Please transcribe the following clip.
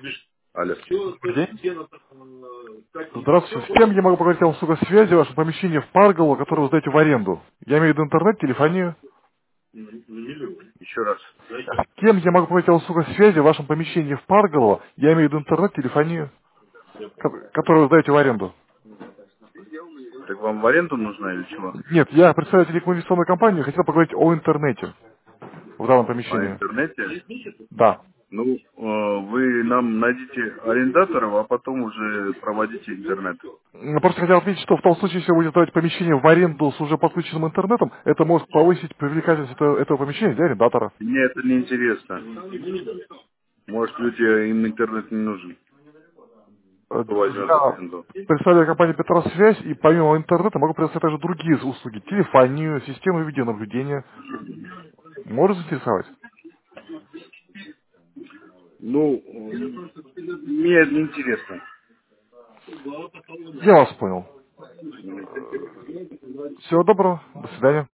Алло. Добрый день. Здравствуйте. С кем я могу поговорить о услугах связи в вашем помещении в Парголо, которое вы сдаете в аренду? Я имею в виду интернет, телефонию. Еще раз. С кем я могу поговорить о услугах связи в вашем помещении в Парголо? Я имею в виду интернет, телефонию, которую вы сдаете в аренду. Так вам в аренду нужна или чего? Нет, я представитель телекоммуникационной компании, хотел поговорить о интернете в данном О помещении. интернете? Да. Ну, вы нам найдите арендаторов, а потом уже проводите интернет. Я просто хотел отметить, что в том случае, если вы будете сдавать помещение в аренду с уже подключенным интернетом, это может повысить привлекательность этого помещения для арендатора. Мне это не интересно. Может, им интернет не нужен. Кто возьмет в Я аренду? представляю компанию Петросвязь, и помимо интернета могу предоставить также другие услуги. Телефонию, систему видеонаблюдения. Может заинтересовать? Ну, мне это не интересно. Я вас понял. Всего доброго. До свидания.